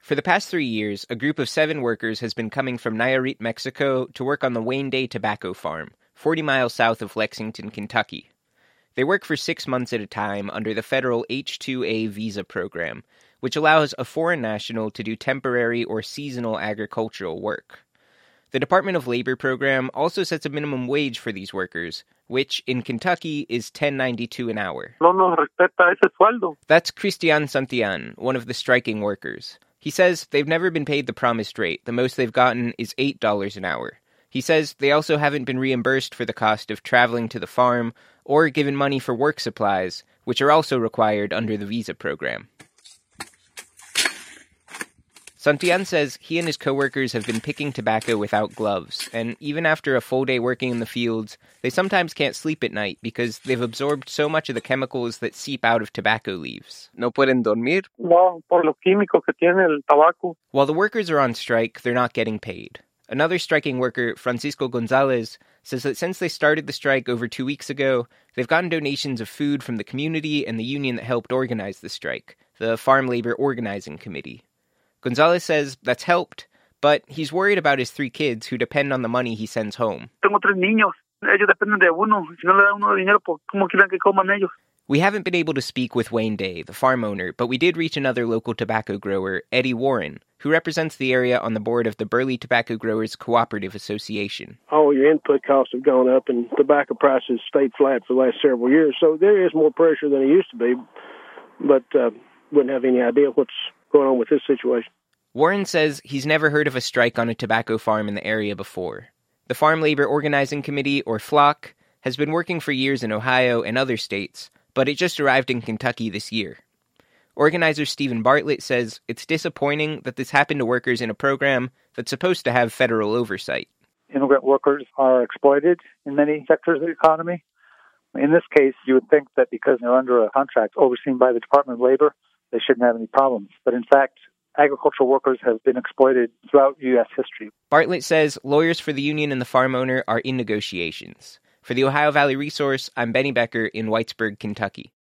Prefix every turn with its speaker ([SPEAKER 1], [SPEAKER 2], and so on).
[SPEAKER 1] For the past 3 years, a group of 7 workers has been coming from Nayarit, Mexico, to work on the Wayne Day Tobacco Farm, 40 miles south of Lexington, Kentucky. They work for 6 months at a time under the federal H-2A visa program, which allows a foreign national to do temporary or seasonal agricultural work. The Department of Labor program also sets a minimum wage for these workers, which, in Kentucky, is $10.92 an hour.
[SPEAKER 2] No nos respeta ese sueldo.
[SPEAKER 1] That's Cristian Santillan, one of the striking workers. He says they've never been paid the promised rate. The most they've gotten is $8 an hour. He says they also haven't been reimbursed for the cost of traveling to the farm or given money for work supplies, which are also required under the visa program. Santillan says he and his coworkers have been picking tobacco without gloves, and even after a full day working in the fields, they sometimes can't sleep at night because they've absorbed so much of the chemicals that seep out of tobacco leaves. No pueden dormir?
[SPEAKER 2] No, por los químicos que tiene el tabaco.
[SPEAKER 1] While the workers are on strike, they're not getting paid. Another striking worker, Francisco Gonzalez, says that since they started the strike over 2 weeks ago, they've gotten donations of food from the community and the union that helped organize the strike, the Farm Labor Organizing Committee. Gonzalez says that's helped, but he's worried about his 3 kids who depend on the money he sends home.
[SPEAKER 2] Tengo 3 niños. Ellos dependen de uno. Si no le da uno dinero, pues ¿cómo quieren que coman ellos?
[SPEAKER 1] We haven't been able to speak with Wayne Day, the farm owner, but we did reach another local tobacco grower, Eddie Warren, who represents the area on the board of the Burley Tobacco Growers Cooperative Association.
[SPEAKER 3] All your input costs have gone up, and tobacco prices stayed flat for the last several years, so there is more pressure than it used to be, but wouldn't have any idea what's going on with this situation.
[SPEAKER 1] Warren says he's never heard of a strike on a tobacco farm in the area before. The Farm Labor Organizing Committee, or FLOC, has been working for years in Ohio and other states, but it just arrived in Kentucky this year. Organizer Stephen Bartlett says it's disappointing that this happened to workers in a program that's supposed to have federal oversight.
[SPEAKER 4] Immigrant workers are exploited in many sectors of the economy. In this case, you would think that because they're under a contract overseen by the Department of Labor, they shouldn't have any problems. But in fact, agricultural workers have been exploited throughout U.S. history.
[SPEAKER 1] Bartlett says lawyers for the union and the farm owner are in negotiations. For the Ohio Valley Resource, I'm Benny Becker in Whitesburg, Kentucky.